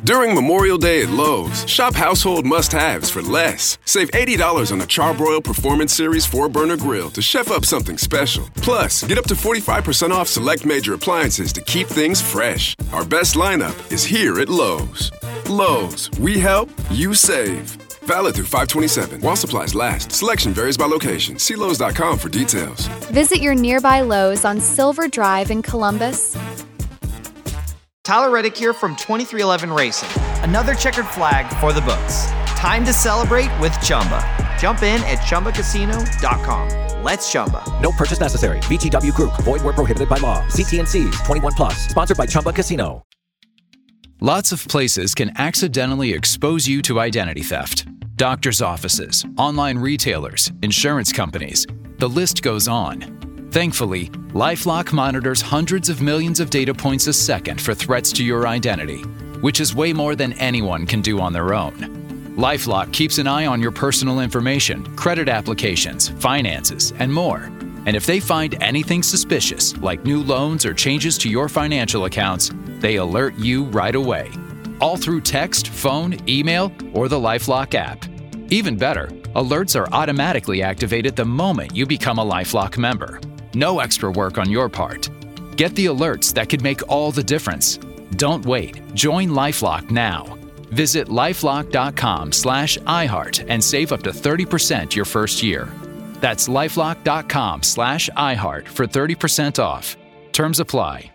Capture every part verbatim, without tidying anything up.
During Memorial Day at Lowe's, shop household must-haves for less. Save eighty dollars on a Charbroil Performance Series four burner grill to chef up something special. Plus, get up to forty-five percent off select major appliances to keep things fresh. Our best lineup is here at Lowe's. Lowe's, we help, you save. Valid through five twenty-seven. While supplies last. Selection varies by location. See Lowe's dot com for details. Visit your nearby Lowe's on Silver Drive in Columbus. Tyler Reddick here from twenty-three eleven Racing. Another checkered flag for the books. Time to celebrate with Chumba. Jump in at Chumba Casino dot com. Let's Chumba. No purchase necessary. V G W Group. Void where prohibited by law. See T and C's. twenty-one plus. Sponsored by Chumba Casino. Lots of places can accidentally expose you to identity theft. Doctors' offices, online retailers, insurance companies. The list goes on. Thankfully, LifeLock monitors hundreds of millions of data points a second for threats to your identity, which is way more than anyone can do on their own. LifeLock keeps an eye on your personal information, credit applications, finances, and more. And if they find anything suspicious, like new loans or changes to your financial accounts, they alert you right away. All through text, phone, email, or the LifeLock app. Even better, alerts are automatically activated the moment you become a LifeLock member. No extra work on your part. Get the alerts that could make all the difference. Don't wait. Join LifeLock now. Visit lifelock.com slash iHeart and save up to thirty percent your first year. That's lifelock.com slash iHeart for thirty percent off. Terms apply.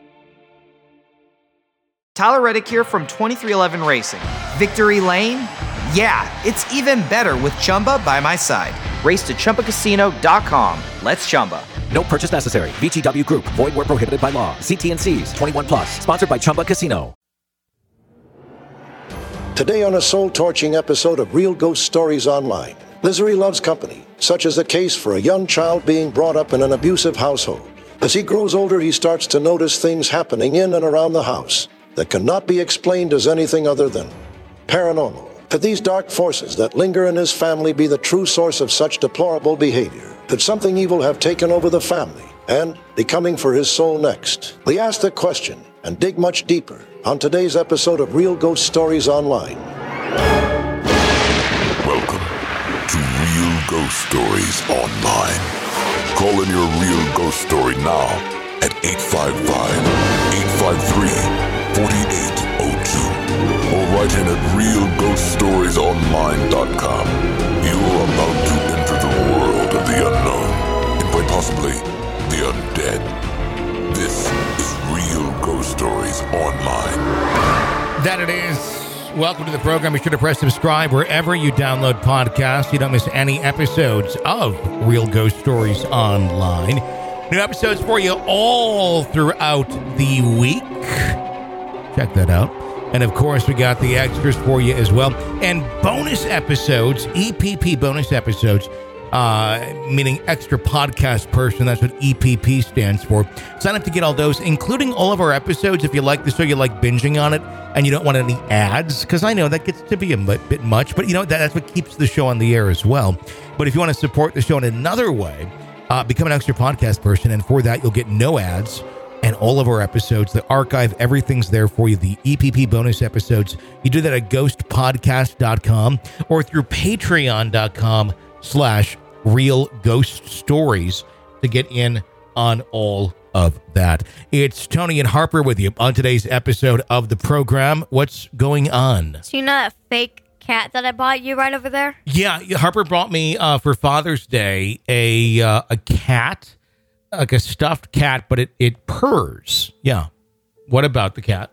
Tyler Reddick here from twenty-three eleven Racing. Victory Lane? Yeah, it's even better with Chumba by my side. Race to Chumba Casino dot com. Let's Chumba. No purchase necessary. V G W Group. Void where prohibited by law. See T and C's. twenty-one plus. Sponsored by Chumba Casino. Today on a soul-torching episode of Real Ghost Stories Online, Misery loves company, such as the case for a young child being brought up in an abusive household. As he grows older, he starts to notice things happening in and around the house that cannot be explained as anything other than paranormal. Could these dark forces that linger in his family be the true source of such deplorable behavior? Could something evil have taken over the family and be coming for his soul next? We ask the question and dig much deeper on today's episode of Real Ghost Stories Online. Welcome to Real Ghost Stories Online. Call in your real ghost story now at eight five five, eight five three, four eight zero two or write in at real ghost stories online dot com. You are about to enter the world of the unknown and quite possibly the undead. This is Real Ghost Stories Online. That it is. Welcome to the program. Be sure to press subscribe wherever you download podcasts. So you don't miss any episodes of Real Ghost Stories Online. New episodes for you all throughout the week. Check that out. And of course, we got the extras for you as well. And bonus episodes, E P P bonus episodes, uh, meaning extra podcast person. That's what E P P stands for. Sign up to get all those, including all of our episodes. If you like the show, you like binging on it, and you don't want any ads, because I know that gets to be a bit much, but you know, that, that's what keeps the show on the air as well. But if you want to support the show in another way, uh, become an extra podcast person, and for that, you'll get no ads. And all of our episodes, the archive, everything's there for you. The E P P bonus episodes. You do that at ghost podcast dot com or through patreon dot com slash real ghost stories to get in on all of that. It's Tony and Harper with you on today's episode of the program. What's going on? So you know that fake cat that I bought you right over there? Yeah, Harper brought me uh, for Father's Day a uh, a cat. Like a stuffed cat, but it, it purrs. Yeah. What about the cat?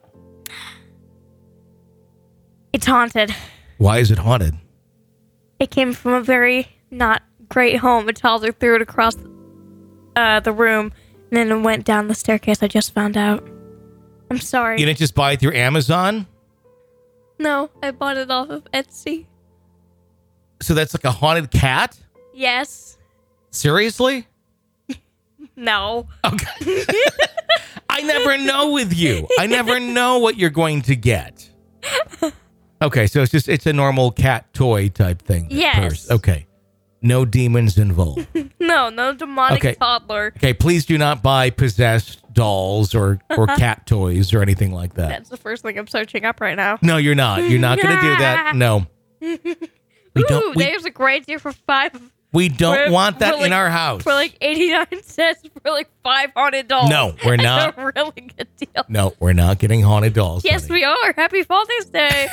It's haunted. Why is it haunted? It came from a very not great home. A toddler threw it across uh, the room, and then it went down the staircase. I just found out. I'm sorry. You didn't just buy it through Amazon? No, I bought it off of Etsy. So that's like a haunted cat? Yes. Seriously? No. Okay. I never know with you. I never know what you're going to get. Okay, so it's just it's a normal cat toy type thing. Yes. Purrs. Okay. No demons involved. No, no demonic Okay. toddler. Okay, please do not buy possessed dolls or, or cat toys or anything like that. That's the first thing I'm searching up right now. No, you're not. You're not going to do that. No. We Ooh, don't, we, there's a great deal for five. we don't for- want that for like- in our house. For like eighty-nine cents for like five haunted dolls. No, we're not. That's a really good deal. No, we're not getting haunted dolls. Yes, honey. we are. Happy Father's Day.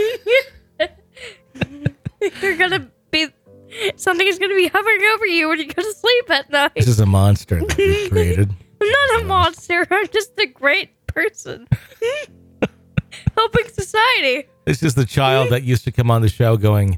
You're gonna be something is gonna be hovering over you when you go to sleep at night. This is a monster that we've created. I'm not a monster. I'm just a great person. Helping society. This is the child that used to come on the show going,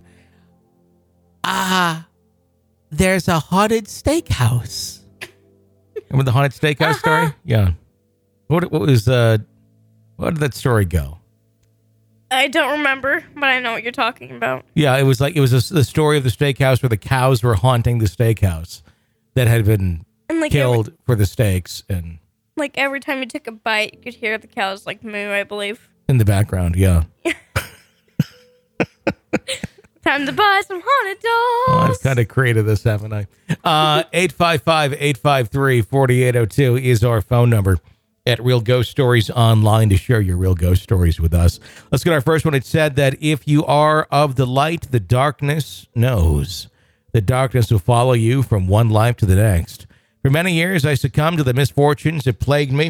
ah, there's a haunted steakhouse. Remember the haunted steakhouse Uh-huh. story? Yeah. What, what was, uh, what did that story go? I don't remember, but I know what you're talking about. Yeah, it was like, it was a, the story of the steakhouse where the cows were haunting the steakhouse that had been And like killed every, for the steaks, and like every time you took a bite, you could hear the cows like moo, I believe. in the background, yeah. Time to buy some haunted Oh, dolls. I've kind of created this, haven't I? Uh, eight five five, eight five three, four eight zero two is our phone number at Real Ghost Stories Online to share your real ghost stories with us. Let's get our first one. It said that if you are of the light, the darkness knows. The darkness will follow you from one life to the next. For many years, I succumbed to the misfortunes that plagued me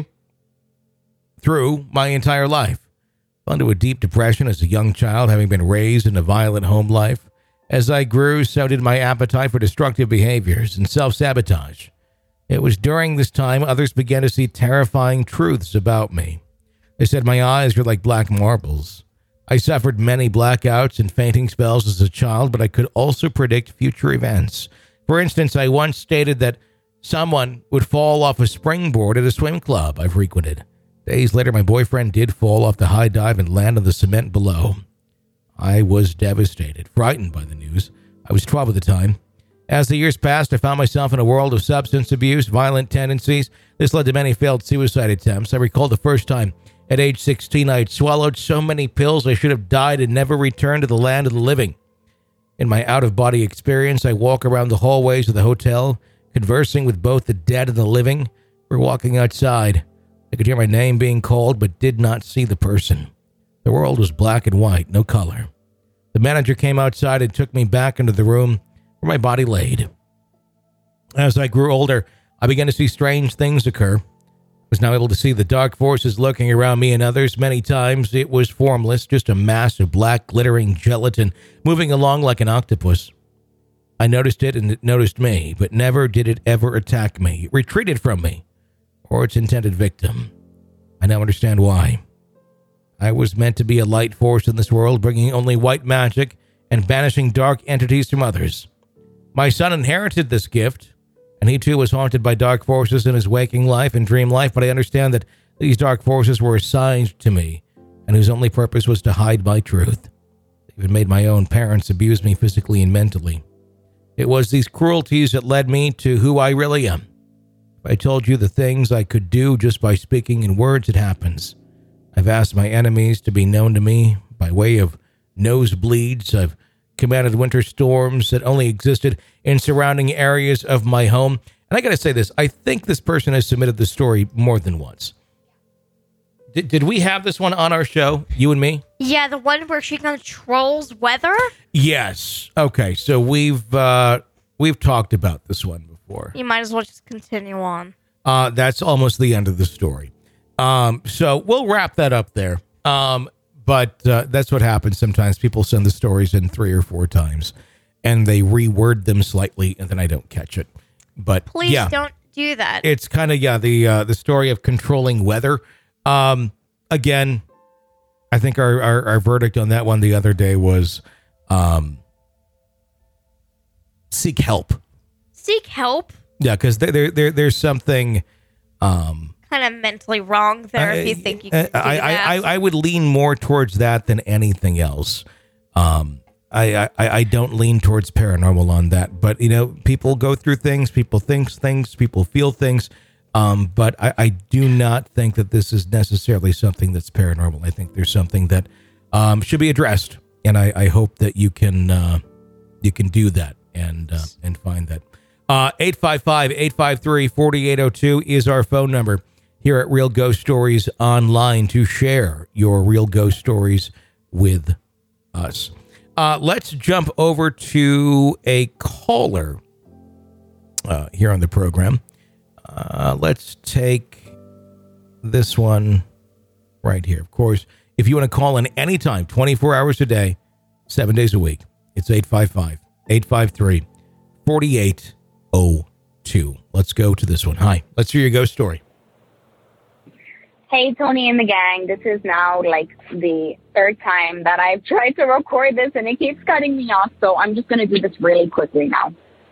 through my entire life. Fell into a deep depression as a young child, having been raised in a violent home life. As I grew, so did my appetite for destructive behaviors and self-sabotage. It was during this time others began to see terrifying truths about me. They said my eyes were like black marbles. I suffered many blackouts and fainting spells as a child, but I could also predict future events. For instance, I once stated that someone would fall off a springboard at a swim club I frequented. Days later, my boyfriend did fall off the high dive and land on the cement below. I was devastated, frightened by the news. I was twelve at the time. As the years passed, I found myself in a world of substance abuse, violent tendencies. This led to many failed suicide attempts. I recall the first time, at age sixteen, I had swallowed so many pills I should have died and never returned to the land of the living. In my out-of-body experience, I walk around the hallways of the hotel, conversing with both the dead and the living. We're walking outside. I could hear my name being called, but did not see the person. The world was black and white, no color. The manager came outside and took me back into the room where my body laid. As I grew older, I began to see strange things occur. I was now able to see the dark forces lurking around me and others. Many times it was formless, just a mass of black glittering gelatin moving along like an octopus. I noticed it and it noticed me, but never did it ever attack me. It retreated from me, or its intended victim. I now understand why. I was meant to be a light force in this world, bringing only white magic and banishing dark entities from others. My son inherited this gift, and he too was haunted by dark forces in his waking life and dream life, but I understand that these dark forces were assigned to me, and whose only purpose was to hide my truth. They even made my own parents abuse me physically and mentally. It was these cruelties that led me to who I really am. If I told you the things I could do just by speaking in words, it happens. I've asked my enemies to be known to me by way of nosebleeds. I've commanded winter storms that only existed in surrounding areas of my home. And I got to say this, I think this person has submitted this story more than once. Did, did we have this one on our show, you and me? Yeah, the one where she controls weather. Yes. Okay, so we've uh, we've talked about this one before. You might as well just continue on. Uh, that's almost the end of the story. Um, so we'll wrap that up there. Um, but uh, that's what happens sometimes. People send the stories in three or four times, and they reword them slightly, and then I don't catch it. But Please yeah, don't do that. it's kind of yeah the uh, the story of controlling weather. Um, again, I think our, our our verdict on that one the other day was um, seek help. Seek help. Yeah, because there there there there's something. Um, Kind of mentally wrong there if you think you can do I, I, that. I, I would lean more towards that than anything else. Um, I, I, I don't lean towards paranormal on that, but you know, people go through things, people think things, people feel things. Um, but I, I do not think that this is necessarily something that's paranormal. I think there's something that um, should be addressed, and I, I hope that you can uh, you can do that and uh, and find that. Uh, eight five five, eight five three, four eight zero two is our phone number here at Real Ghost Stories Online to share your real ghost stories with us. Uh, let's jump over to a caller uh, here on the program. Uh, let's take this one right here. Of course, if you want to call in anytime, twenty-four hours a day, seven days a week, it's eight five five, eight five three, four eight zero two. Let's go to this one. Hi, let's hear your ghost story. Hey, Tony and the gang. This is now like the third time that I've tried to record this and it keeps cutting me off. So I'm just going to do this really quickly now.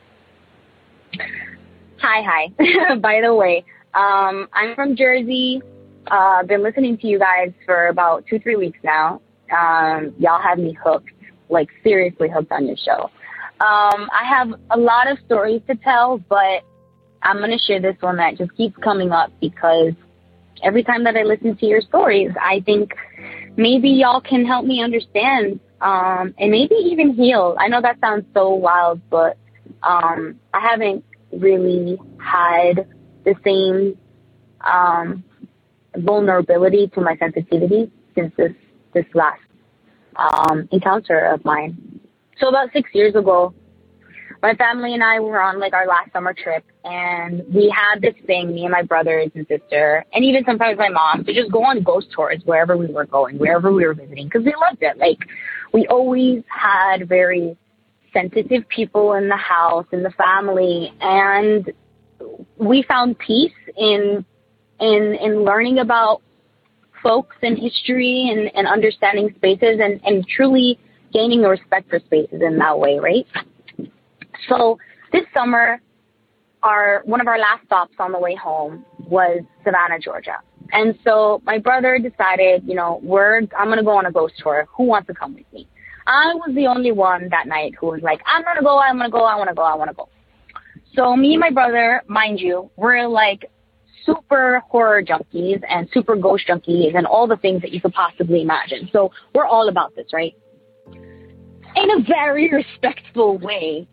Hi, hi. By the way, um, I'm from Jersey. Uh, I've been listening to you guys for about two, three weeks now. Um, y'all have me hooked, like seriously hooked on your show. Um, I have a lot of stories to tell, but I'm going to share this one that just keeps coming up because every time that I listen to your stories, I think maybe y'all can help me understand um, and maybe even heal. I know that sounds so wild, but um, I haven't really had the same um, vulnerability to my sensitivity since this, this last um, encounter of mine. So about six years ago, my family and I were on like our last summer trip, and we had this thing, me and my brothers and sister, and even sometimes my mom, to just go on ghost tours wherever we were going, wherever we were visiting, because we loved it. Like, we always had very sensitive people in the house, in the family, and we found peace in in in learning about folks and history and, and understanding spaces and, and truly gaining a respect for spaces in that way, right? So this summer, our one of our last stops on the way home was Savannah, Georgia. And so my brother decided, you know, we're I'm going to go on a ghost tour. Who wants to come with me? I was the only one that night who was like, I'm going to go, I'm going to go, I want to go, I want to go. So me and my brother, mind you, we're like super horror junkies and super ghost junkies and all the things that you could possibly imagine. So we're all about this, right? In a very respectful way.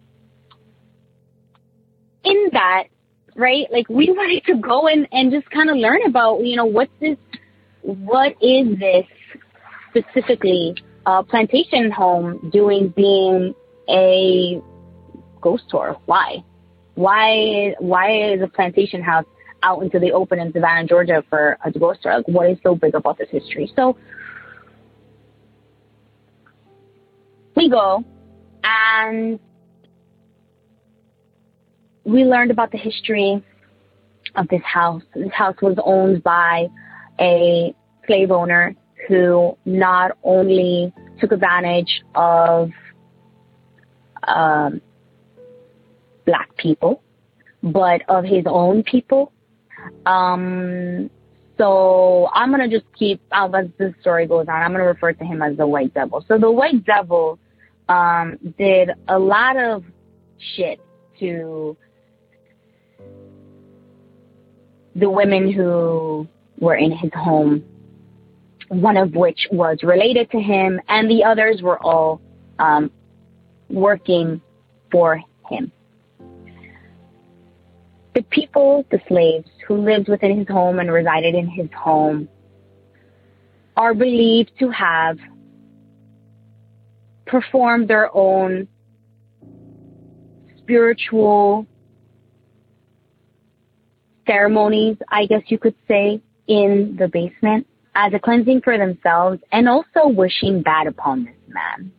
In that, right, like we wanted to go and, and just kind of learn about, you know, what's this, what is this specifically uh, plantation home doing being a ghost tour? Why? Why, why is a plantation house out into the open in Savannah, Georgia for a ghost tour? Like, what is so big about this history? So we go and we learned about the history of this house. This house was owned by a slave owner who not only took advantage of um, black people, but of his own people. Um, so I'm going to just keep, as the story goes on, I'm going to refer to him as the White Devil. So the White Devil um, did a lot of shit to the women who were in his home, one of which was related to him, and the others were all um, working for him. The people, the slaves who lived within his home and resided in his home, are believed to have performed their own spiritual ceremonies, I guess you could say, in the basement as a cleansing for themselves and also wishing bad upon this man.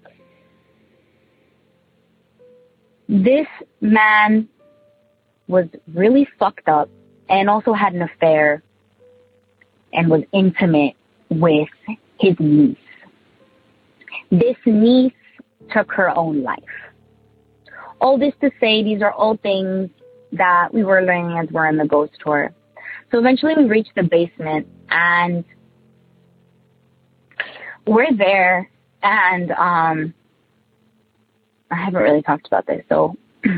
This man was really fucked up and also had an affair and was intimate with his niece. This niece took her own life. All this to say, these are all things that we were learning as we're on the ghost tour. So eventually we reached the basement and we're there and um, I haven't really talked about this. So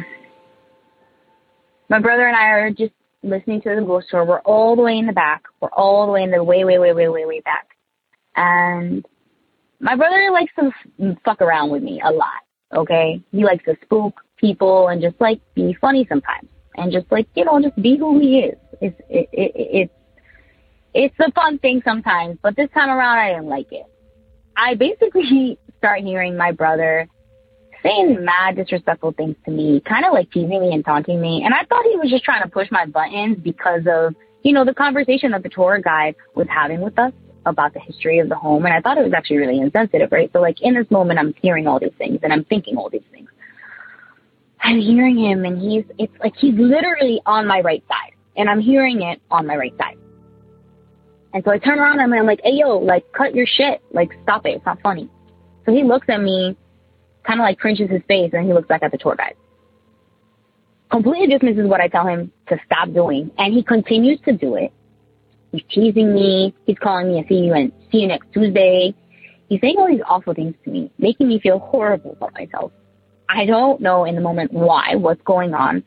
my brother and I are just listening to the ghost tour. We're all the way in the back. We're all the way in the way, way, way, way, way, way back. And my brother likes to f- fuck around with me a lot. okay? He likes to spook people and just, like, be funny sometimes. And just, like, you know, just be who he is. It's, it, it, it's, it's a fun thing sometimes, but this time around, I didn't like it. I basically start hearing my brother saying mad disrespectful things to me, kind of like teasing me and taunting me. And I thought he was just trying to push my buttons because of, you know, the conversation that the tour guide was having with us about the history of the home. And I thought it was actually really insensitive, right? So, like, in this moment, I'm hearing all these things and I'm thinking all these things. I'm hearing him, and he's, it's like he's literally on my right side, and I'm hearing it on my right side. And so I turn around and I'm like, hey, yo, like, cut your shit. Like, stop it. It's not funny. So he looks at me, kind of like cringes his face, and he looks back at the tour guide. Completely dismisses what I tell him to stop doing, and he continues to do it. He's teasing me. He's calling me a see you and see you next Tuesday. He's saying all these awful things to me, making me feel horrible about myself. I don't know in the moment why, what's going on.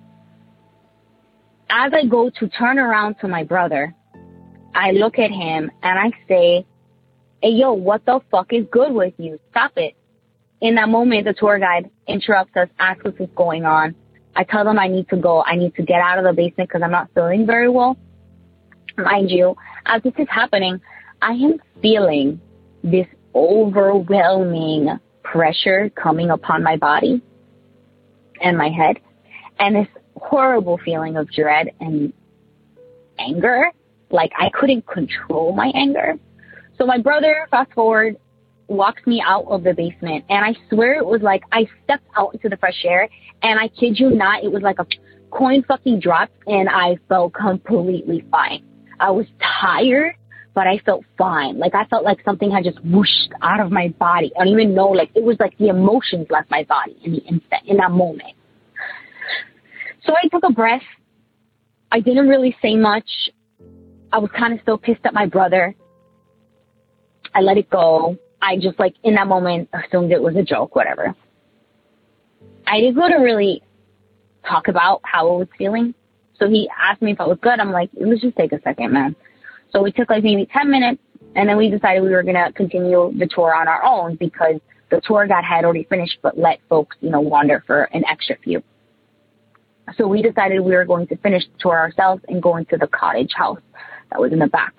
As I go to turn around to my brother, I look at him and I say, hey, yo, what the fuck is good with you? Stop it. In that moment, the tour guide interrupts us, asks us what's going on. I tell them I need to go. I need to get out of the basement because I'm not feeling very well. Mind you, as this is happening, I am feeling this overwhelming pressure coming upon my body and my head, and this horrible feeling of dread and anger. Like, I couldn't control my anger. So my brother, fast forward, walks me out of the basement, and I swear it was like I stepped out into the fresh air, and I kid you not, it was like a coin fucking dropped, and I felt completely fine. I was tired, but I felt fine. Like, I felt like something had just whooshed out of my body. I don't even know. Like, it was like the emotions left my body in the instant, in that moment. So I took a breath. I didn't really say much. I was kind of still pissed at my brother. I let it go. I just, like, in that moment, assumed it was a joke, whatever. I didn't go to really talk about how I was feeling. So he asked me if I was good. I'm like, let's just take a second, man. So we took like maybe ten minutes, and then we decided we were going to continue the tour on our own because the tour guide had already finished, but let folks, you know, wander for an extra few. So we decided we were going to finish the tour ourselves and go into the cottage house that was in the back.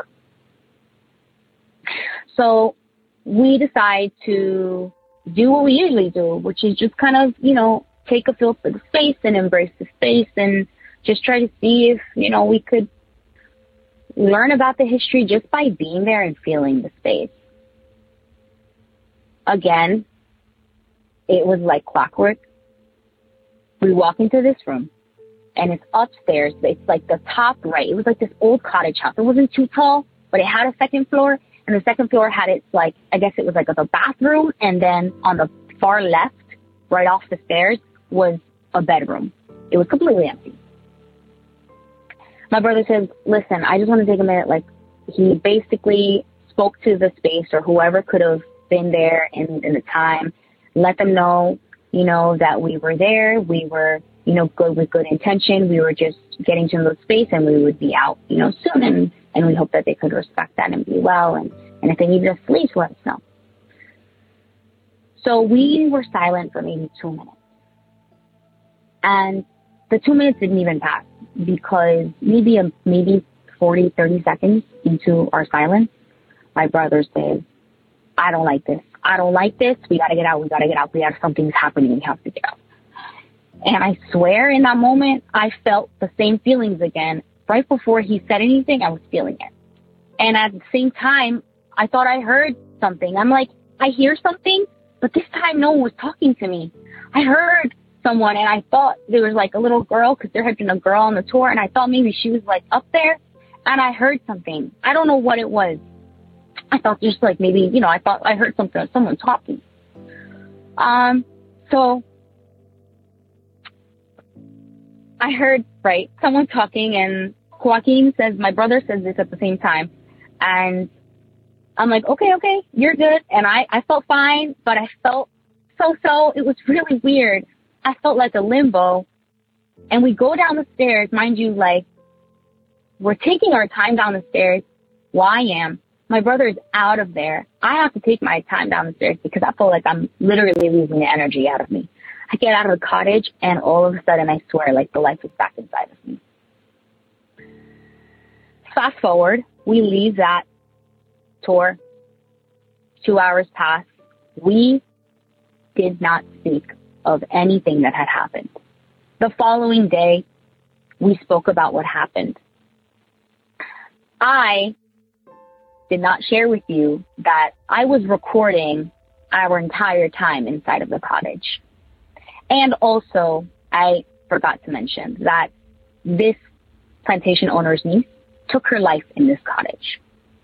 So we decide to do what we usually do, which is just kind of, you know, take a feel for the space and embrace the space and just try to see if, you know, we could learn about the history just by being there and feeling the space. Again, it was like clockwork. We walk into this room, and it's upstairs. It's like the top right. It was like this old cottage house. It wasn't too tall, but it had a second floor, and the second floor had its, like, I guess it was like a bathroom, and then on the far left, right off the stairs, was a bedroom. It was completely empty. My brother says, listen, I just want to take a minute. Like, he basically spoke to the space or whoever could have been there in, in the time, let them know, you know, that we were there. We were, you know, good with good intention. We were just getting to know the space, and we would be out, you know, soon. And, and we hope that they could respect that and be well. And, and if they needed us to leave, let us know. So we were silent for maybe two minutes. And the two minutes didn't even pass, because maybe a, maybe forty, thirty seconds into our silence, my brother says, I don't like this. I don't like this. We got to get out. We got to get out. We have something's happening. We have to get out. And I swear in that moment, I felt the same feelings again. Right before he said anything, I was feeling it. And at the same time, I thought I heard something. I'm like, I hear something, but this time no one was talking to me. I heard someone, and I thought there was like a little girl, because there had been a girl on the tour, and I thought maybe she was like up there, and I heard something. I don't know what it was. I thought just like maybe, you know, I thought I heard something, someone talking. Um, so I heard, right, someone talking, and Joaquin says, my brother says this at the same time, and I'm like, okay, okay, you're good. And I, I felt fine, but I felt so-so. It was really weird. I felt like a limbo. And we go down the stairs, mind you, like, we're taking our time down the stairs. Well, I am. My brother is out of there. I have to take my time down the stairs because I feel like I'm literally losing the energy out of me. I get out of the cottage and all of a sudden I swear like the life is back inside of me. Fast forward, we leave that tour. Two hours pass. We did not speak of anything that had happened. The following day, we spoke about what happened. I did not share with you that I was recording our entire time inside of the cottage. And also, I forgot to mention that this plantation owner's niece took her life in this cottage.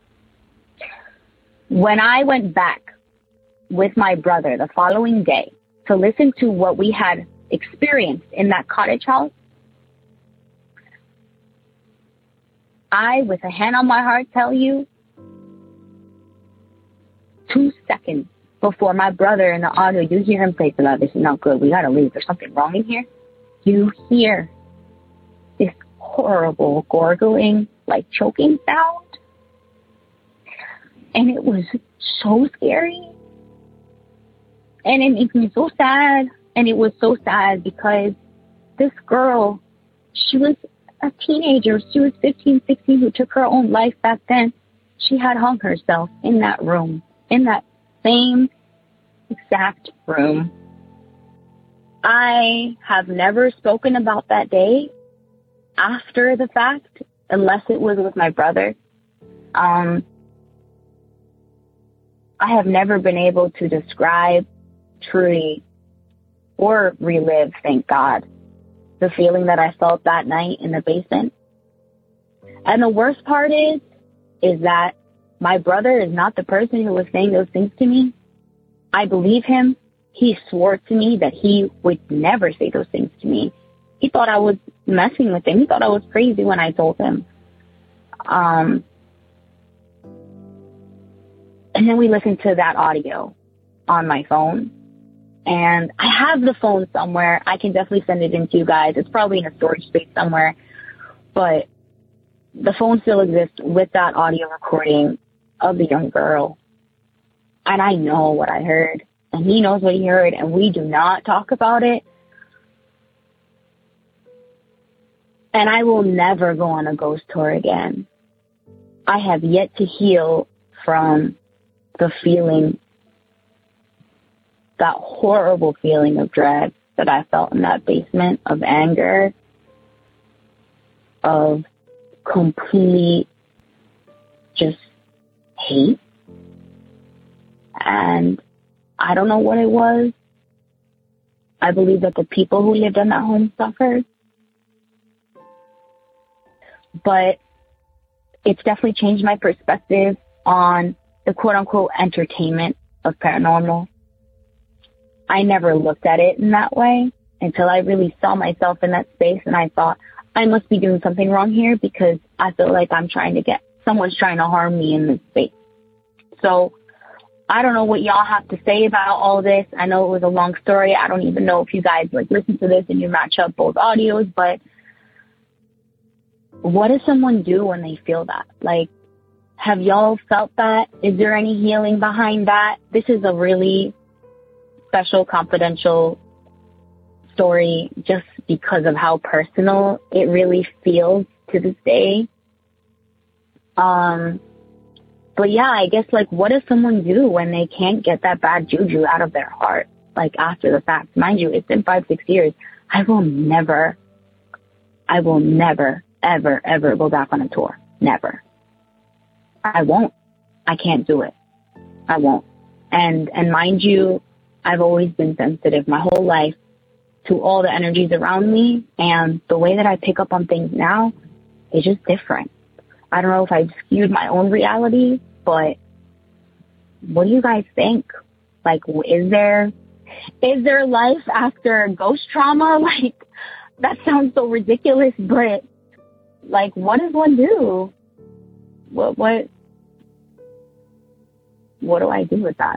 When I went back with my brother the following day to listen to what we had experienced in that cottage house, I, with a hand on my heart, tell you, two seconds before my brother in the audio, you hear him say, "Pilar, this is not good. We gotta leave. There's something wrong in here." You hear this horrible gurgling, like choking sound. And it was so scary. And it makes me so sad. And it was so sad because this girl, she was a teenager. She was fifteen, sixteen, who took her own life back then. She had hung herself in that room, in that same exact room. I have never spoken about that day after the fact, unless it was with my brother. Um, I have never been able to describe truly or relive, thank God, the feeling that I felt that night in the basement. And the worst part is, is that my brother is not the person who was saying those things to me. I believe him. He swore to me that he would never say those things to me. He thought I was messing with him. He thought I was crazy when I told him. Um, and then we listened to that audio on my phone. And I have the phone somewhere. I can definitely send it in to you guys. It's probably in a storage space somewhere. But the phone still exists with that audio recording of the young girl. And I know what I heard. And he knows what he heard. And we do not talk about it. And I will never go on a ghost tour again. I have yet to heal from the feeling, that horrible feeling of dread that I felt in that basement, of anger, of complete just hate. And I don't know what it was. I believe that the people who lived in that home suffered. But it's definitely changed my perspective on the quote-unquote entertainment of paranormal. I never looked at it in that way until I really saw myself in that space, and I thought, I must be doing something wrong here because I feel like I'm trying to get, someone's trying to harm me in this space. So I don't know what y'all have to say about all this. I know it was a long story. I don't even know if you guys like listen to this and you match up both audios, but what does someone do when they feel that? Like, have y'all felt that? Is there any healing behind that? This is a really special, confidential story just because of how personal it really feels to this day. Um, but yeah, I guess, like, what does someone do when they can't get that bad juju out of their heart? Like, after the fact, mind you, it's been five, six years. I will never, I will never, ever, ever go back on a tour. Never. I won't. I can't do it. I won't. And, and mind you, I've always been sensitive my whole life to all the energies around me. And the way that I pick up on things now is just different. I don't know if I've skewed my own reality, but what do you guys think? Like, is there, is there life after ghost trauma? Like, that sounds so ridiculous, but like, what does one do? What, what, what do I do with that?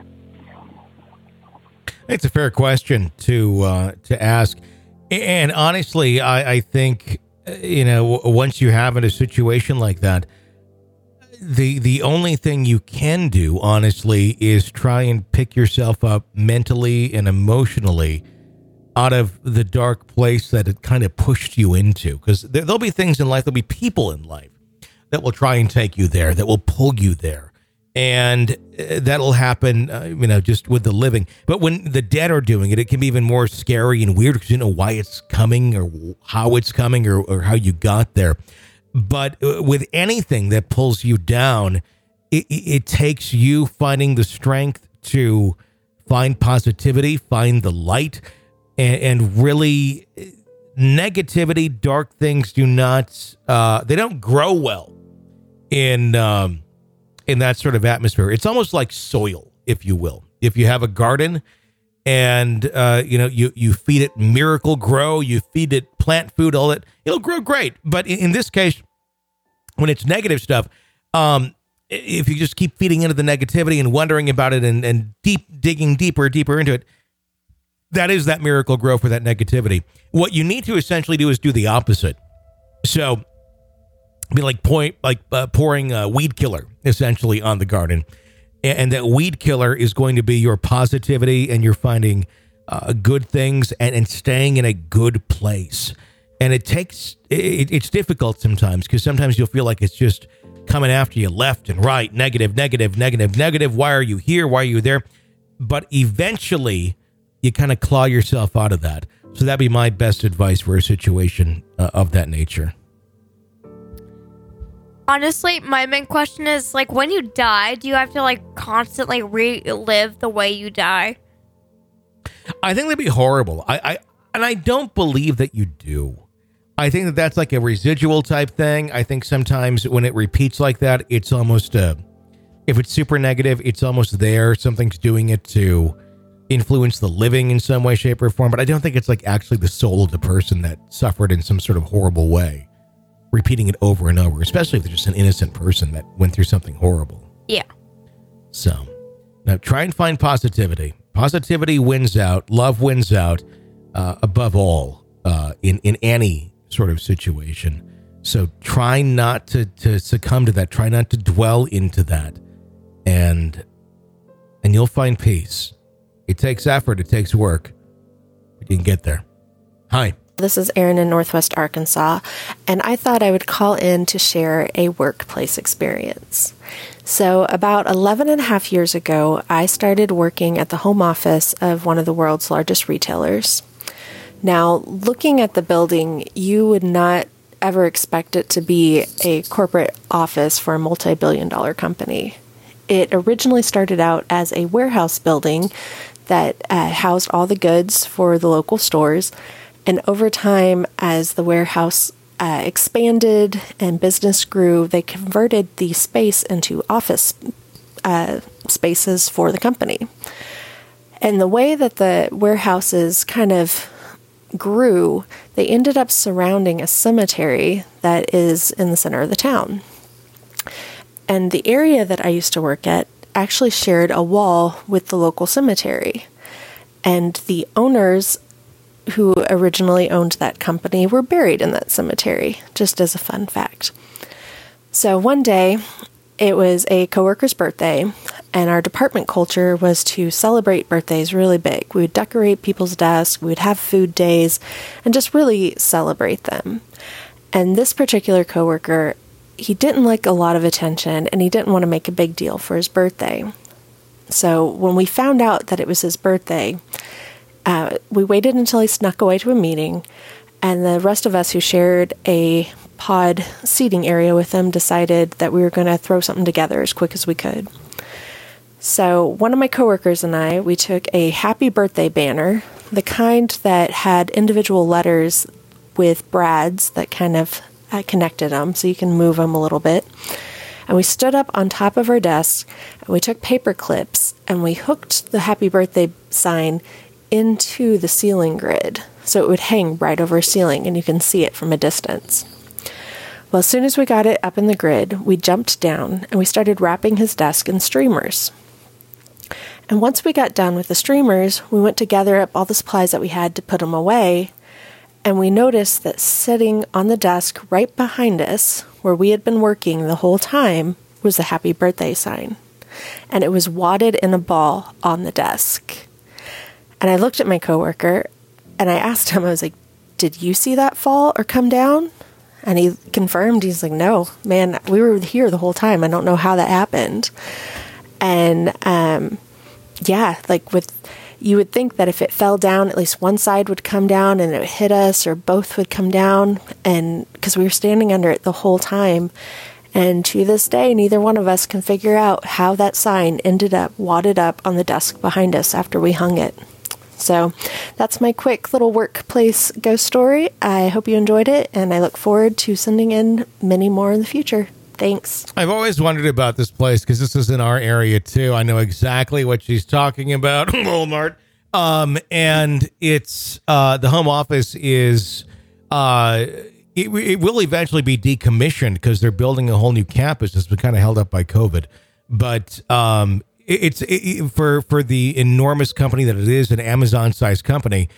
It's a fair question to uh, to ask, and honestly, I, I think you know once you have in a situation like that, the the only thing you can do, honestly, is try and pick yourself up mentally and emotionally out of the dark place that it kind of pushed you into. Because there, there'll be things in life, there'll be people in life that will try and take you there, that will pull you there. And uh, that'll happen, uh, you know, just with the living. But when the dead are doing it, it can be even more scary and weird because you don't know why it's coming or how it's coming or, or how you got there. But uh, with anything that pulls you down, it, it takes you finding the strength to find positivity, find the light, and, and really negativity, dark things do not, uh, they don't grow well in um, in that sort of atmosphere. It's almost like soil, if you will. If you have a garden and, uh, you know, you, you feed it Miracle Grow, you feed it plant food, all that, it'll grow great. But in, in this case, when it's negative stuff, um, if you just keep feeding into the negativity and wondering about it and, and deep digging deeper, deeper into it, that is that Miracle Grow for that negativity. What you need to essentially do is do the opposite. So, be like point, like uh, pouring a weed killer essentially on the garden, and, and that weed killer is going to be your positivity, and you're finding uh, good things and, and staying in a good place. And it takes, it, it's difficult sometimes because sometimes you'll feel like it's just coming after you left and right, negative, negative, negative, negative. Why are you here? Why are you there? But eventually, you kind of claw yourself out of that. So that'd be my best advice for a situation uh, of that nature. Honestly, my main question is, like, when you die, do you have to, like, constantly relive the way you die? I think that'd be horrible. I, I and I don't believe that you do. I think that that's like a residual type thing. I think sometimes when it repeats like that, it's almost a, if it's super negative, it's almost there. Something's doing it to influence the living in some way, shape, or form. But I don't think it's like actually the soul of the person that suffered in some sort of horrible way, repeating it over and over, especially if they're just an innocent person that went through something horrible. Yeah. So now try and find positivity. Positivity wins out. Love wins out uh, above all uh, in, in any sort of situation. So try not to, to succumb to that. Try not to dwell into that. And, and you'll find peace. It takes effort. It takes work. But you can get there. Hi. This is Erin in Northwest Arkansas, and I thought I would call in to share a workplace experience. So about eleven and a half years ago, I started working at the home office of one of the world's largest retailers. Now, looking at the building, you would not ever expect it to be a corporate office for a multi-billion dollar company. It originally started out as a warehouse building that uh, housed all the goods for the local stores. And over time, as the warehouse uh, expanded and business grew, they converted the space into office uh, spaces for the company. And the way that the warehouses kind of grew, they ended up surrounding a cemetery that is in the center of the town. And the area that I used to work at actually shared a wall with the local cemetery. And the owners who originally owned that company were buried in that cemetery, just as a fun fact. So one day, it was a coworker's birthday, and our department culture was to celebrate birthdays really big. We would decorate people's desks, we would have food days, and just really celebrate them. And this particular coworker, he didn't like a lot of attention, and he didn't want to make a big deal for his birthday. So when we found out that it was his birthday, Uh, we waited until he snuck away to a meeting, and the rest of us who shared a pod seating area with him decided that we were going to throw something together as quick as we could. So one of my coworkers and I, we took a happy birthday banner, the kind that had individual letters with brads that kind of uh, connected them so you can move them a little bit. And we stood up on top of our desk, and we took paper clips, and we hooked the happy birthday sign into the ceiling grid, so it would hang right over a ceiling and you can see it from a distance. Well, as soon as we got it up in the grid, we jumped down and we started wrapping his desk in streamers. And once we got done with the streamers, we went to gather up all the supplies that we had to put them away, and we noticed that sitting on the desk right behind us, where we had been working the whole time, was a happy birthday sign, and it was wadded in a ball on the desk. And I looked at my coworker, and I asked him, I was like, did you see that fall or come down? And he confirmed. He's like, no, man, we were here the whole time. I don't know how that happened. And um, yeah, like with, you would think that if it fell down, at least one side would come down and it would hit us, or both would come down. And because we were standing under it the whole time. And to this day, neither one of us can figure out how that sign ended up wadded up on the desk behind us after we hung it. So that's my quick little workplace ghost story. I hope you enjoyed it, and I look forward to sending in many more in the future. Thanks. I've always wondered about this place because this is in our area too. I know exactly what she's talking about, Walmart. Um, and it's uh, the home office is uh, it, it will eventually be decommissioned because they're building a whole new campus. It's been kind of held up by COVID, but um, it, it's it, for for the enormous company that it is, an Amazon-sized company.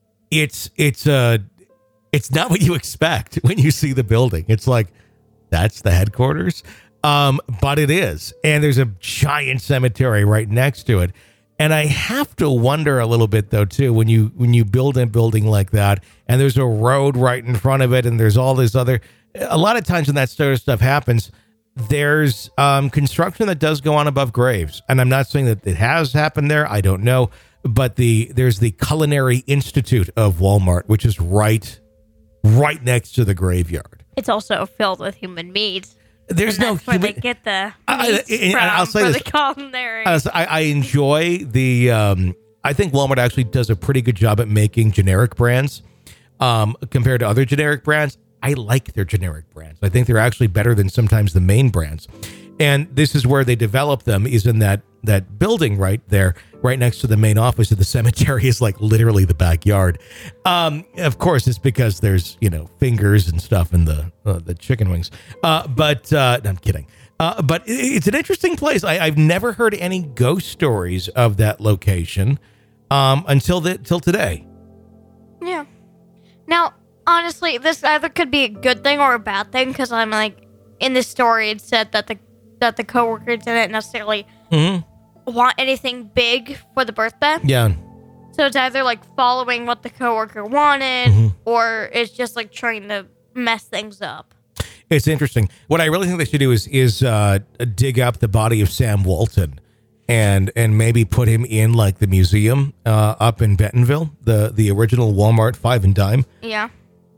It's it's uh, it's not what you expect when you see the building. It's like, that's the headquarters. Um, but it is. And there's a giant cemetery right next to it. And I have to wonder a little bit, though, too, when you when you build a building like that and there's a road right in front of it and there's all this other. A lot of times when that sort of stuff happens, there's um, construction that does go on above graves. And I'm not saying that it has happened there. I don't know. But the there's the Culinary Institute of Walmart, which is right, right next to the graveyard. It's also filled with human meat. There's no that's where human. they get the I, meats I, from I'll say for this. the culinary. I, I enjoy the. Um, I think Walmart actually does a pretty good job at making generic brands um, compared to other generic brands. I like their generic brands. I think they're actually better than sometimes the main brands. And this is where they develop them, is in that that building right there, right next to the main office of the cemetery, is like literally the backyard. Um, of course, it's because there's, you know, fingers and stuff in the uh, the chicken wings. Uh, but uh, no, I'm kidding. Uh, but it's an interesting place. I, I've never heard any ghost stories of that location um, until the, till today. Yeah. Now, honestly, this either could be a good thing or a bad thing, because I'm like, in this story, it said that the that the coworker didn't necessarily mm-hmm. want anything big for the birthday. Yeah. So it's either like following what the coworker wanted, mm-hmm. or it's just like trying to mess things up. It's interesting. What I really think they should do is is uh, dig up the body of Sam Walton and and maybe put him in like the museum uh, up in Bentonville, the the original Walmart Five and Dime. Yeah.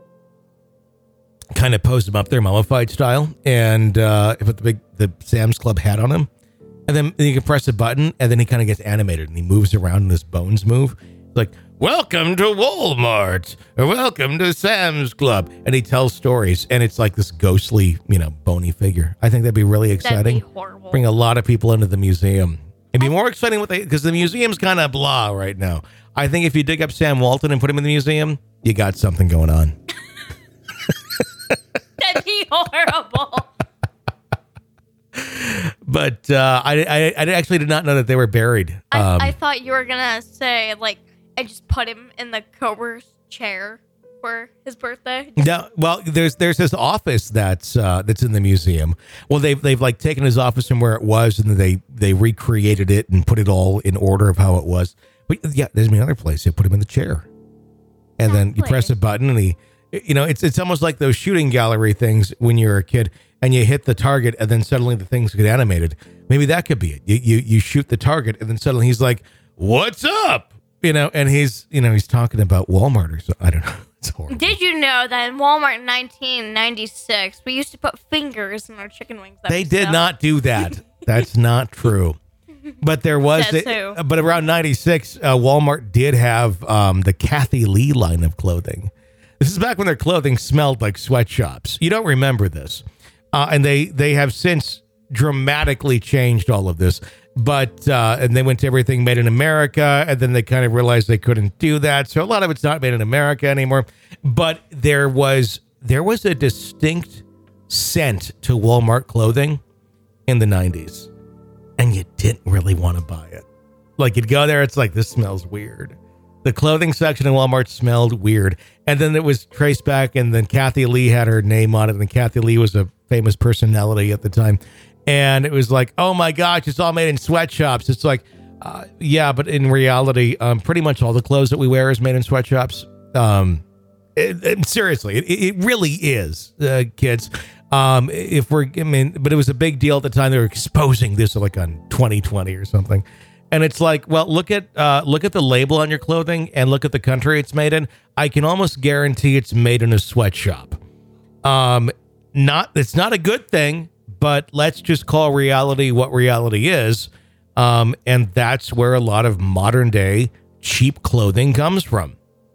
Kind of pose him up there mummified style, and uh, put the big the Sam's Club hat on him, and then, then you can press a button, and then he kind of gets animated, and he moves around, and his bones move. It's like, welcome to Walmart, or welcome to Sam's Club, and he tells stories, and it's like this ghostly, you know, bony figure. I think that'd be really exciting. That'd be horrible. Bring a lot of people into the museum. It'd be more exciting what they because the museum's kind of blah right now. I think if you dig up Sam Walton and put him in the museum, you got something going on. That'd be horrible. But uh, I, I I actually did not know that they were buried. Um, I, I thought you were gonna say like I just put him in the coworker's chair for his birthday. No, well, there's there's this office that's uh, that's in the museum. Well, they've they've like taken his office from where it was, and they they recreated it and put it all in order of how it was. But yeah, there's another place. They put him in the chair, and then you press a button, and he. You know, it's it's almost like those shooting gallery things when you're a kid and you hit the target and then suddenly the things get animated. Maybe that could be it. You you, you shoot the target and then suddenly he's like, "What's up?" You know, and he's you know he's talking about Walmart or so. I don't know. It's horrible. Did you know that in Walmart in nineteen ninety-six we used to put fingers in our chicken wings? They did stuff? Not do that. That's not true. But there was, a, but around ninety-six, uh, Walmart did have um, the Kathy Lee line of clothing. This is back when their clothing smelled like sweatshops. You don't remember this. Uh, and they, they have since dramatically changed all of this. But, uh, and they went to everything made in America. And then they kind of realized they couldn't do that. So a lot of it's not made in America anymore. But there was, there was a distinct scent to Walmart clothing in the nineties. And you didn't really want to buy it. Like you'd go there, it's like, this smells weird. The clothing section in Walmart smelled weird. And then it was traced back, and then Kathy Lee had her name on it, and Kathy Lee was a famous personality at the time. And it was like, oh my gosh, it's all made in sweatshops. It's like, uh, yeah, but in reality, um, pretty much all the clothes that we wear is made in sweatshops. Um, it, it, seriously, it, it really is, uh, kids. Um, if we're, I mean, but it was a big deal at the time. They were exposing this like on twenty twenty or something. And it's like, well, look at, uh, look at the label on your clothing and look at the country it's made in. I can almost guarantee it's made in a sweatshop. Um, not, it's not a good thing, but let's just call reality what reality is. Um, and that's where a lot of modern day cheap clothing comes from.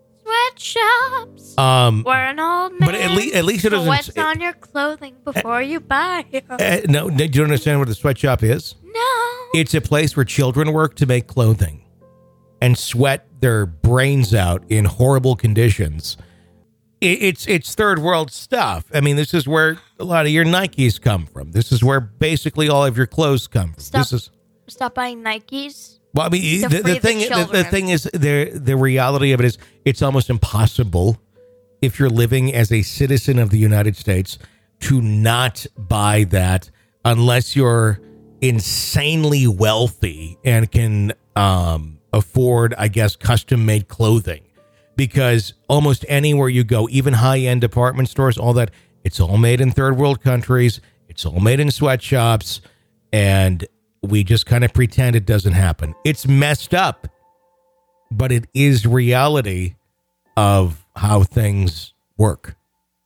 Sweatshops. Um, where an old man but at least, at least it doesn't. Sweats on your clothing before uh, you buy it. Uh, no, do you understand what a sweatshop is? No. It's a place where children work to make clothing and sweat their brains out in horrible conditions. It, it's it's third world stuff. I mean, this is where a lot of your Nikes come from. This is where basically all of your clothes come from. Stop, this is stop buying Nikes. Well, I mean, the, the thing the, the, the thing is, the the reality of it is, it's almost impossible if you're living as a citizen of the United States to not buy that unless you're insanely wealthy and can um, afford, I guess, custom made clothing. Because almost anywhere you go, even high end department stores, all that, it's all made in third world countries. It's all made in sweatshops, and we just kind of pretend it doesn't happen. It's messed up, but it is reality of how things work.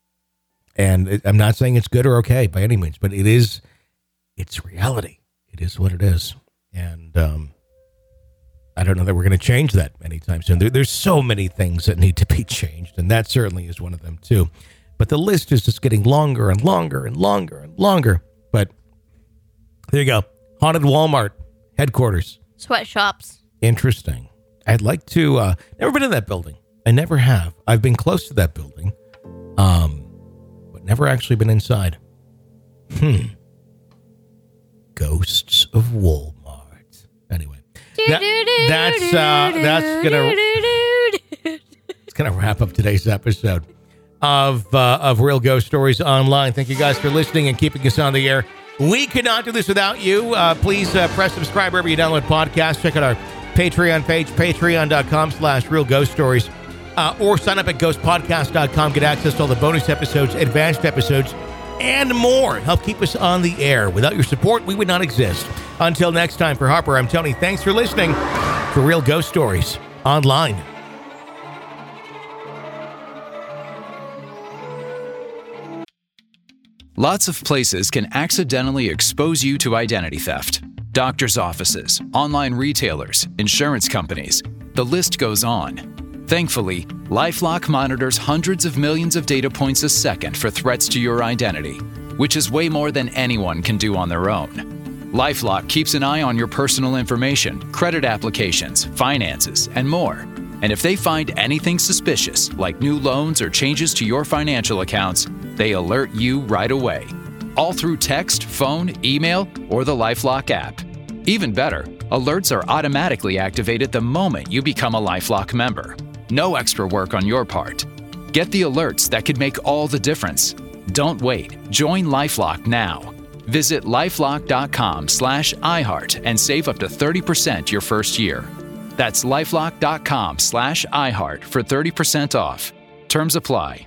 And it, I'm not saying it's good or okay by any means, but it is, it's reality. It is what it is. And um, I don't know that we're going to change that anytime soon. There, there's so many things that need to be changed, and that certainly is one of them too. But the list is just getting longer and longer and longer and longer. But there you go. Haunted Walmart headquarters. Sweatshops. Interesting. I'd like to, uh, never been in that building. I never have. I've been close to that building, um, but never actually been inside. Hmm. Ghosts of Walmart. Anyway, that, that's, uh, that's gonna, it's gonna wrap up today's episode of, uh, of Real Ghost Stories Online. Thank you guys for listening and keeping us on the air. We could not do this without you. Uh, please uh, press subscribe wherever you download podcasts. Check out our Patreon page, patreon.com slash real ghost stories. Uh, or sign up at ghost podcast dot com. Get access to all the bonus episodes, advanced episodes, and more. Help keep us on the air. Without your support, we would not exist. Until next time, for Harper, I'm Tony. Thanks for listening to Real Ghost Stories Online. Lots of places can accidentally expose you to identity theft. Doctors' offices, online retailers, insurance companies. The list goes on. Thankfully, LifeLock monitors hundreds of millions of data points a second for threats to your identity, which is way more than anyone can do on their own. LifeLock keeps an eye on your personal information, credit applications, finances, and more. And if they find anything suspicious, like new loans or changes to your financial accounts, they alert you right away. All through text, phone, email, or the LifeLock app. Even better, alerts are automatically activated the moment you become a LifeLock member. No extra work on your part. Get the alerts that could make all the difference. Don't wait. Join LifeLock now. Visit lifelock.com slash iHeart and save up to thirty percent your first year. That's lifelock.com slash iHeart for thirty percent off. Terms apply.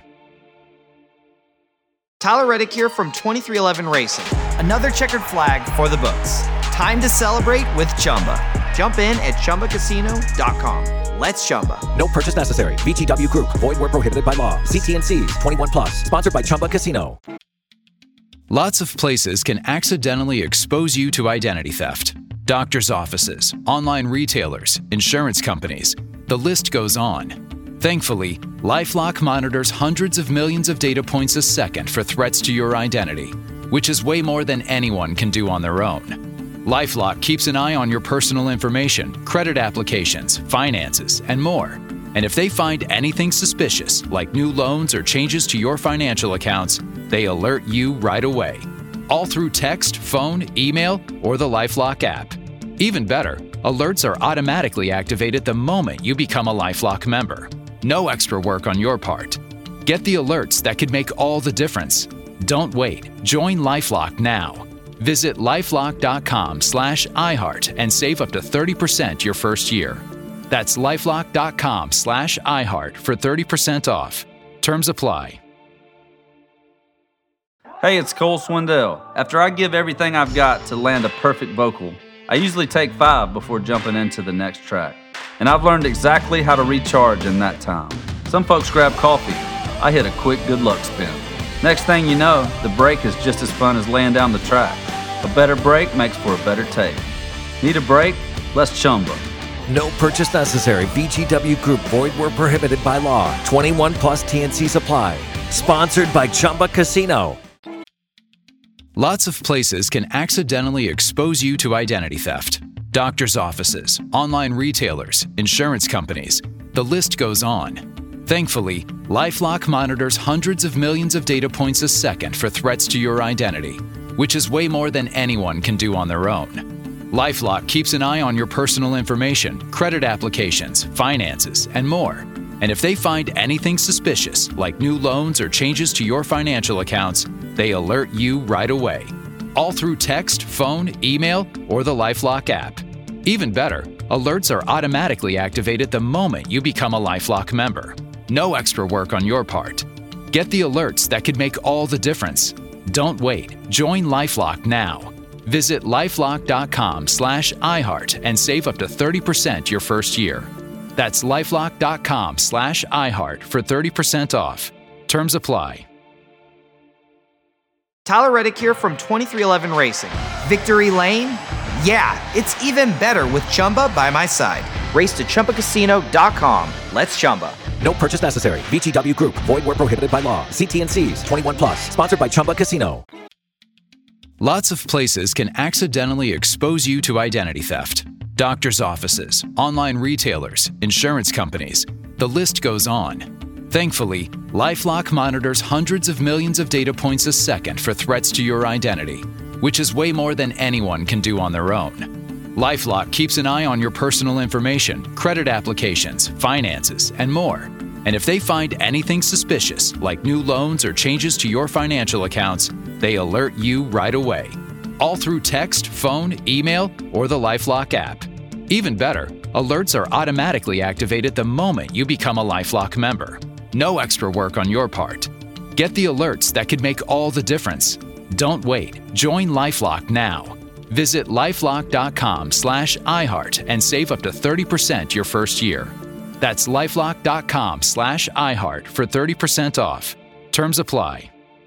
Tyler Reddick here from twenty-three eleven Racing. Another checkered flag for the books. Time to celebrate with Chumba. Jump in at chumba casino dot com. Let's Chumba. No purchase necessary. V G W Group. Void where prohibited by law. See T N Cs. twenty-one plus. Sponsored by Chumba Casino. Lots of places can accidentally expose you to identity theft. Doctors' offices, online retailers, insurance companies. The list goes on. Thankfully, LifeLock monitors hundreds of millions of data points a second for threats to your identity, which is way more than anyone can do on their own. LifeLock keeps an eye on your personal information, credit applications, finances, and more. And if they find anything suspicious, like new loans or changes to your financial accounts, they alert you right away. All through text, phone, email, or the LifeLock app. Even better, alerts are automatically activated the moment you become a LifeLock member. No extra work on your part. Get the alerts that could make all the difference. Don't wait. Join LifeLock now. Visit lifelock.com slash iHeart and save up to thirty percent your first year. That's lifelock.com slash iHeart for thirty percent off. Terms apply. Hey, it's Cole Swindell. After I give everything I've got to land a perfect vocal, I usually take five before jumping into the next track. And I've learned exactly how to recharge in that time. Some folks grab coffee. I hit a quick good luck spin. Next thing you know, the break is just as fun as laying down the track. A better break makes for a better take. Need a break? Let's Chumba. No purchase necessary. V G W Group. Void where prohibited by law. twenty-one plus T N Cs apply. Sponsored by Chumba Casino. Lots of places can accidentally expose you to identity theft. Doctors' offices, online retailers, insurance companies. The list goes on. Thankfully, LifeLock monitors hundreds of millions of data points a second for threats to your identity, which is way more than anyone can do on their own. LifeLock keeps an eye on your personal information, credit applications, finances, and more. And if they find anything suspicious, like new loans or changes to your financial accounts, they alert you right away. All through text, phone, email, or the LifeLock app. Even better, alerts are automatically activated the moment you become a LifeLock member. No extra work on your part. Get the alerts that could make all the difference. Don't wait. Join LifeLock now. Visit lifelock.com slash iHeart and save up to thirty percent your first year. That's lifelock.com slash iHeart for thirty percent off. Terms apply. Tyler Reddick here from twenty-three eleven Racing. Victory Lane? Yeah, it's even better with Chumba by my side. Race to Chumba Casino dot com. Let's Chumba. No purchase necessary. V G W Group. Void where prohibited by law. See T N Cs. twenty-one plus. Sponsored by Chumba Casino. Lots of places can accidentally expose you to identity theft. Doctors' offices, online retailers, insurance companies. The list goes on. Thankfully, LifeLock monitors hundreds of millions of data points a second for threats to your identity, which is way more than anyone can do on their own. LifeLock keeps an eye on your personal information, credit applications, finances, and more. And if they find anything suspicious, like new loans or changes to your financial accounts, they alert you right away. All through text, phone, email, or the LifeLock app. Even better, alerts are automatically activated the moment you become a LifeLock member. No extra work on your part. Get the alerts that could make all the difference. Don't wait. Join LifeLock now. Visit lifelock.com slash iHeart and save up to thirty percent your first year. That's lifelock.com slash iHeart for thirty percent off. Terms apply.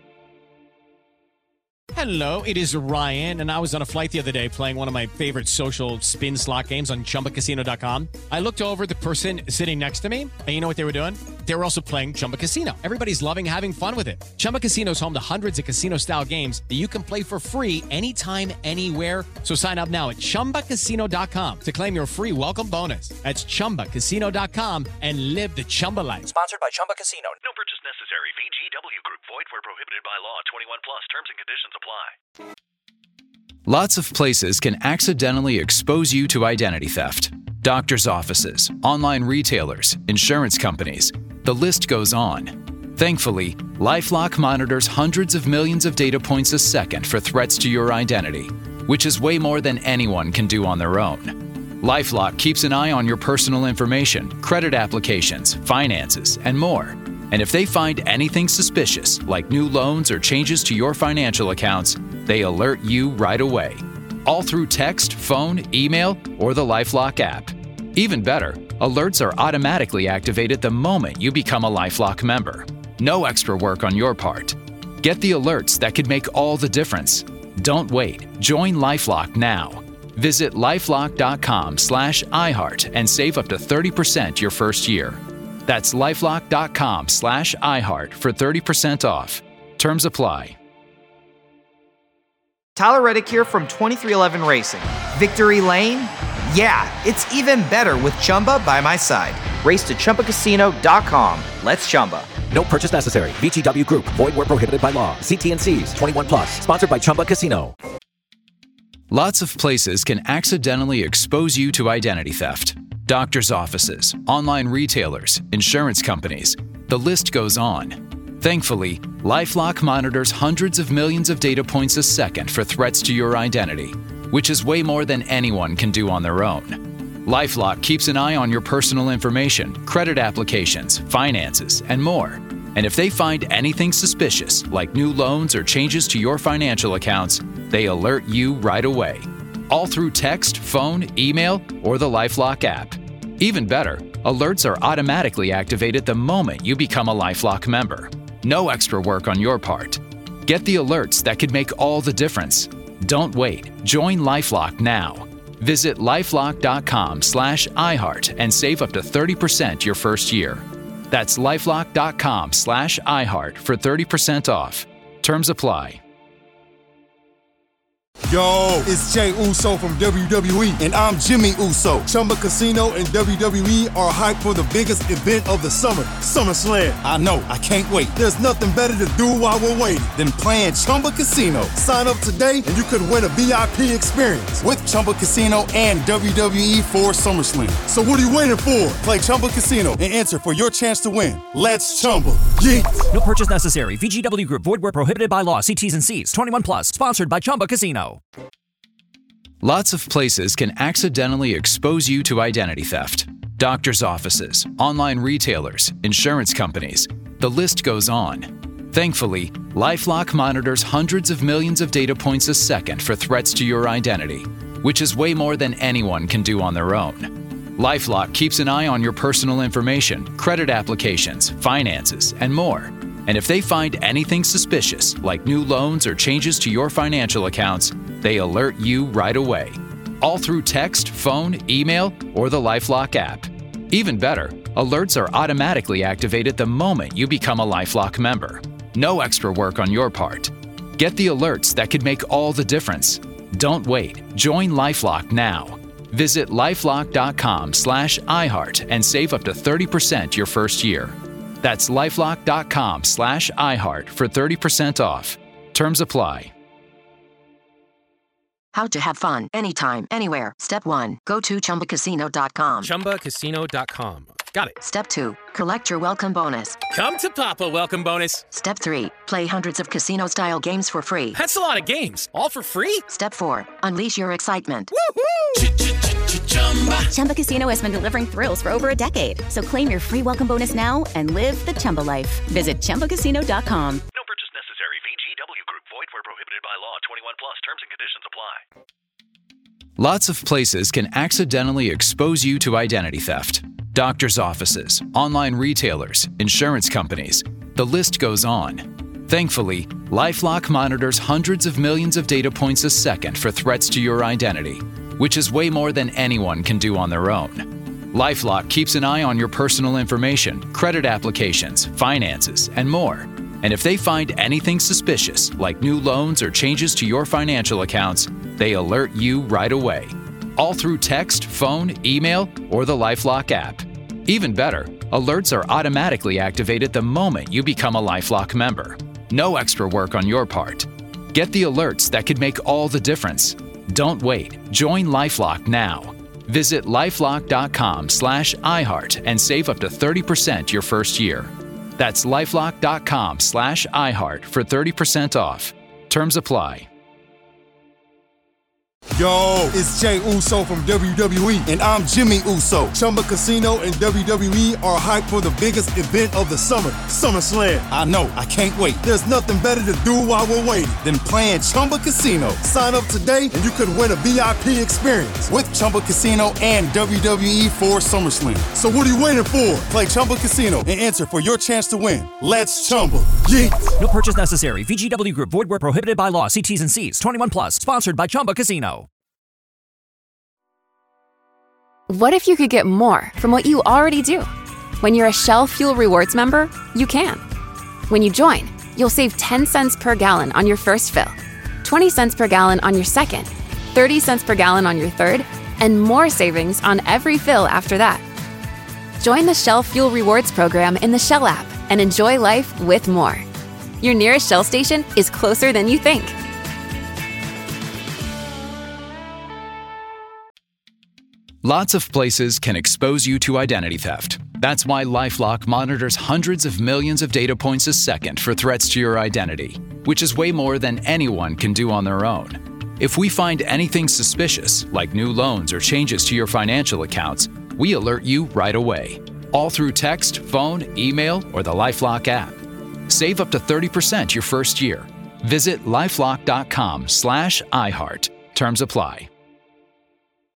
Hello, it is Ryan, and I was on a flight the other day playing one of my favorite social spin slot games on Chumba Casino dot com. I looked over at the person sitting next to me, and you know what they were doing? They were also playing Chumba Casino. Everybody's loving having fun with it. Chumba Casino is home to hundreds of casino-style games that you can play for free anytime, anywhere. So sign up now at Chumba Casino dot com to claim your free welcome bonus. That's Chumba Casino dot com and live the Chumba life. Sponsored by Chumba Casino. No purchase necessary. V G W Group. Void where prohibited by law. twenty-one plus. Terms and conditions apply. Lots of places can accidentally expose you to identity theft. Doctors' offices, online retailers, insurance companies. The list goes on. Thankfully, LifeLock monitors hundreds of millions of data points a second for threats to your identity, which is way more than anyone can do on their own. LifeLock keeps an eye on your personal information, credit applications, finances, and more. And if they find anything suspicious, like new loans or changes to your financial accounts, they alert you right away. All through text, phone, email, or the LifeLock app. Even better, alerts are automatically activated the moment you become a LifeLock member. No extra work on your part. Get the alerts that could make all the difference. Don't wait. Join LifeLock now. Visit lifelock.com slash iHeart and save up to thirty percent your first year. That's lifelock.com slash iHeart for thirty percent off. Terms apply. Tyler Reddick here from twenty-three eleven Racing. Victory Lane? Yeah, it's even better with Chumba by my side. Race to Chumba Casino dot com. Let's Chumba. No purchase necessary. V G W Group. Void where prohibited by law. See T N Cs. twenty-one plus. Sponsored by Chumba Casino. Lots of places can accidentally expose you to identity theft. Doctors' offices, online retailers, insurance companies. The list goes on. Thankfully, LifeLock monitors hundreds of millions of data points a second for threats to your identity, which is way more than anyone can do on their own. LifeLock keeps an eye on your personal information, credit applications, finances, and more. And if they find anything suspicious, like new loans or changes to your financial accounts, they alert you right away. All through text, phone, email, or the LifeLock app. Even better, alerts are automatically activated the moment you become a LifeLock member. No extra work on your part. Get the alerts that could make all the difference. Don't wait. Join LifeLock now. Visit lifelock.com slash iHeart and save up to thirty percent your first year. That's lifelock.com slash iHeart for thirty percent off. Terms apply. Yo, it's Jay Uso from W W E, and I'm Jimmy Uso. Chumba Casino and W W E are hyped for the biggest event of the summer, SummerSlam. I know, I can't wait. There's nothing better to do while we're waiting than playing Chumba Casino. Sign up today and you could win a V I P experience with Chumba Casino and W W E for SummerSlam. So what are you waiting for? Play Chumba Casino and enter for your chance to win. Let's Chumba. Yeah. No purchase necessary. V G W Group. Void where prohibited by law. See T's and C's. twenty-one plus. Sponsored by Chumba Casino. Lots of places can accidentally expose you to identity theft. Doctors' offices, online retailers, insurance companies. The list goes on. Thankfully, LifeLock monitors hundreds of millions of data points a second for threats to your identity, which is way more than anyone can do on their own. LifeLock keeps an eye on your personal information, credit applications, finances, and more. And if they find anything suspicious, like new loans or changes to your financial accounts, they alert you right away. All through text, phone, email, or the LifeLock app. Even better, alerts are automatically activated the moment you become a LifeLock member. No extra work on your part. Get the alerts that could make all the difference. Don't wait. Join LifeLock now. Visit lifelock.com slash iHeart and save up to thirty percent your first year. That's lifelock.com slash iHeart for thirty percent off. Terms apply. How to have fun anytime, anywhere. Step one, go to chumba casino dot com. chumba casino dot com. Got it. Step two, collect your welcome bonus. Come to Papa welcome bonus. Step three, play hundreds of casino-style games for free. That's a lot of games, all for free? Step four, unleash your excitement. Chumba Casino has been delivering thrills for over a decade. So claim your free welcome bonus now and live the Chumba life. Visit chumba casino dot com. No purchase necessary. V G W Group. Void where prohibited by law. twenty-one plus. Terms and conditions apply. Lots of places can accidentally expose you to identity theft. Doctors' offices, online retailers, insurance companies. The list goes on. Thankfully, LifeLock monitors hundreds of millions of data points a second for threats to your identity, which is way more than anyone can do on their own. LifeLock keeps an eye on your personal information, credit applications, finances, and more. And if they find anything suspicious, like new loans or changes to your financial accounts, they alert you right away. All through text, phone, email, or the LifeLock app. Even better, alerts are automatically activated the moment you become a LifeLock member. No extra work on your part. Get the alerts that could make all the difference. Don't wait. Join LifeLock now. Visit lifelock.com slash iHeart and save up to thirty percent your first year. That's lifelock.com slash iHeart for thirty percent off. Terms apply. Yo, it's Jay Uso from W W E, and I'm Jimmy Uso. Chumba Casino and W W E are hyped for the biggest event of the summer, SummerSlam. I know, I can't wait. There's nothing better to do while we're waiting than playing Chumba Casino. Sign up today and you could win a V I P experience with Chumba Casino and W W E for SummerSlam. So what are you waiting for? Play Chumba Casino and enter for your chance to win. Let's Chumba. Yeah. No purchase necessary. V G W Group. Void where prohibited by law. See T's and C's. twenty-one plus. Sponsored by Chumba Casino. What if you could get more from what you already do? When you're a Shell Fuel Rewards member, you can. When you join, you'll save ten cents per gallon on your first fill, twenty cents per gallon on your second, thirty cents per gallon on your third, and more savings on every fill after that. Join the Shell Fuel Rewards program in the Shell app and enjoy life with more. Your nearest Shell station is closer than you think. Lots of places can expose you to identity theft. That's why LifeLock monitors hundreds of millions of data points a second for threats to your identity, which is way more than anyone can do on their own. If we find anything suspicious, like new loans or changes to your financial accounts, we alert you right away, all through text, phone, email, or the LifeLock app. Save up to thirty percent your first year. Visit lifelock.com slash iHeart. Terms apply.